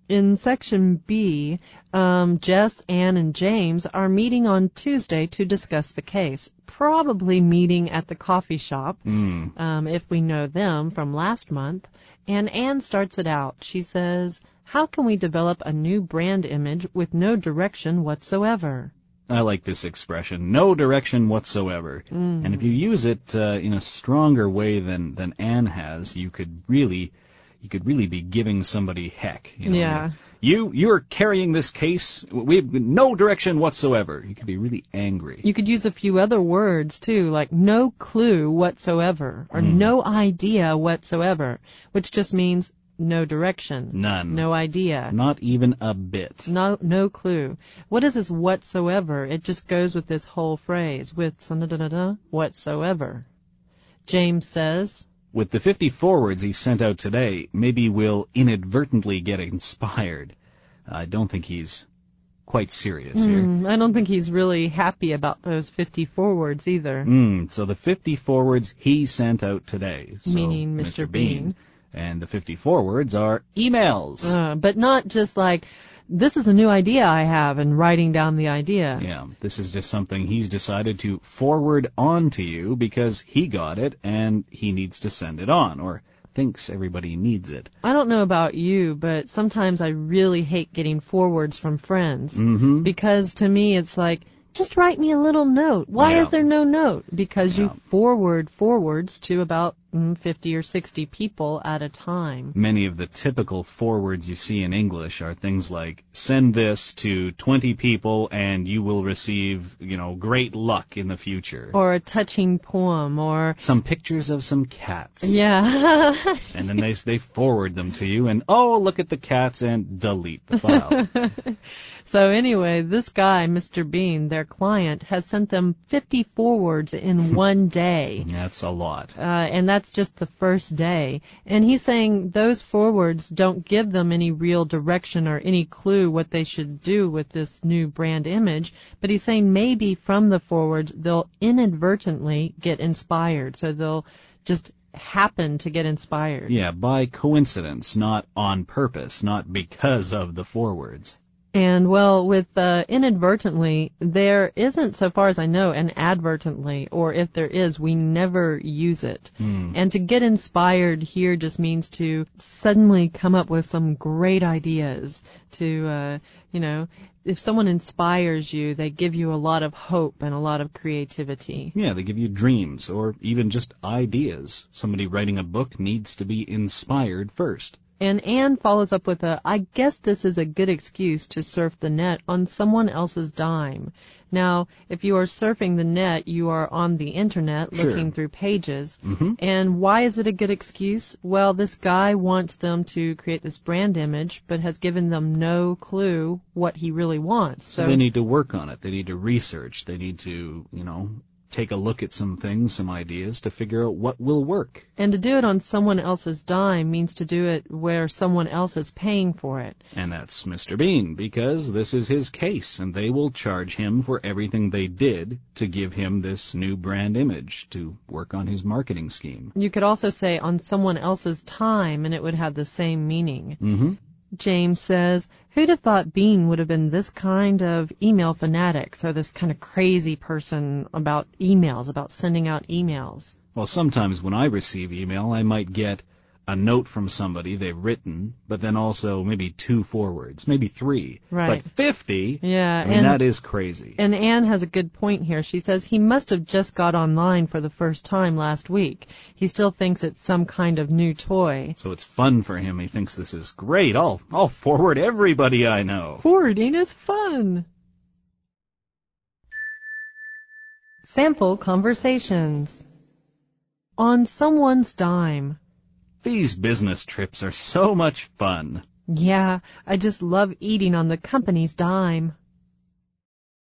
In section B, Jess, Ann, and James are meeting on Tuesday to discuss the case, probably meeting at the coffee shop, if we know them from last month. And Ann starts it out. She says, "How can we develop a new brand image with no direction whatsoever?" I like this expression, no direction whatsoever. And if you use it in a stronger way than Ann has, you could really be giving somebody heck. Yeah. You're carrying this case. We've no direction whatsoever. You could be really angry. You could use a few other words, too, like no clue whatsoever, or no idea whatsoever, which just means no direction. None. No idea. Not even a bit. No clue. What is this whatsoever? It just goes with this whole phrase, with whatsoever. James says, with the 50 forwards he sent out today, maybe we'll inadvertently get inspired. I don't think he's quite serious here. I don't think he's really happy about those 50 forwards either. So the 50 forwards he sent out today. So meaning Mr. Bean. And the 50 forwards are emails. But not just like, this is a new idea I have, and writing down the idea. Yeah, this is just something he's decided to forward on to you because he got it and he needs to send it on, or thinks everybody needs it. I don't know about you, but sometimes I really hate getting forwards from friends. Because to me it's like, just write me a little note. Why is there no note? Because you forward forwards to about 50 or 60 people at a time. Many of the typical forwards you see in English are things like, send this to 20 people and you will receive, great luck in the future. Or a touching poem, or some pictures of some cats. Yeah. And then they forward them to you and, oh, look at the cats, and delete the file. So anyway, this guy, Mr. Bean, their client, has sent them 50 forwards in one day. That's a lot. And that's just the first day. And he's saying those forwards don't give them any real direction or any clue what they should do with this new brand image. But he's saying maybe from the forwards they'll inadvertently get inspired. So they'll just happen to get inspired. Yeah, by coincidence, not on purpose, not because of the forwards. And, well, with inadvertently, there isn't, so far as I know, an advertently, or if there is, we never use it. And to get inspired here just means to suddenly come up with some great ideas, to, if someone inspires you, they give you a lot of hope and a lot of creativity. Yeah, they give you dreams, or even just ideas. Somebody writing a book needs to be inspired first. And Anne follows up with I guess this is a good excuse to surf the net on someone else's dime. Now, if you are surfing the net, you are on the internet looking through pages. And why is it a good excuse? Well, this guy wants them to create this brand image, but has given them no clue what he really wants. So they need to work on it. They need to research. They need to, take a look at some things, some ideas, to figure out what will work. And to do it on someone else's dime means to do it where someone else is paying for it. And that's Mr. Bean, because this is his case, and they will charge him for everything they did to give him this new brand image, to work on his marketing scheme. You could also say on someone else's time, and it would have the same meaning. James says, who'd have thought Bean would have been this kind of email fanatic, so this kind of crazy person about emails, about sending out emails? Well, sometimes when I receive email, I might get a note from somebody they've written, but then also maybe 2 forwards, maybe 3. Right. But 50? Yeah. That is crazy. And Anne has a good point here. She says he must have just got online for the first time last week. He still thinks it's some kind of new toy. So it's fun for him. He thinks this is great. I'll forward everybody I know. Forwarding is fun. Sample conversations. On someone's dime. These business trips are so much fun. Yeah, I just love eating on the company's dime.